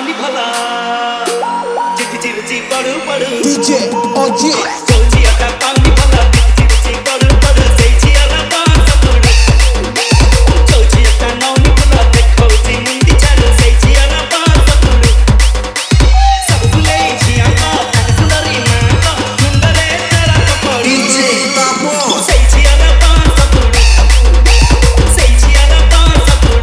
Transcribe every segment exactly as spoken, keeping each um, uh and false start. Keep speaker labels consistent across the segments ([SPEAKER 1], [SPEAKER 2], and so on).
[SPEAKER 1] पानी भला चिठी चिरची पड़ू पड़ू
[SPEAKER 2] डीजे ओजी
[SPEAKER 1] चौची अटा पानी भला चिठी चिरची पड़ू पड़ू सेची अला पांच पड़ू चौची अटा नौनी भला देखो जी मुंडी चालू सेची अला पांच पड़ू सब फुले जिया का फुलरी ना का सुंदरे तेरा कपड़ू
[SPEAKER 2] डीजे बाबू
[SPEAKER 1] सेची अला पांच पड़ू सेची अला पांच पड़ू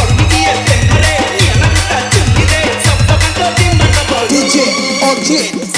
[SPEAKER 2] डीजे ओजी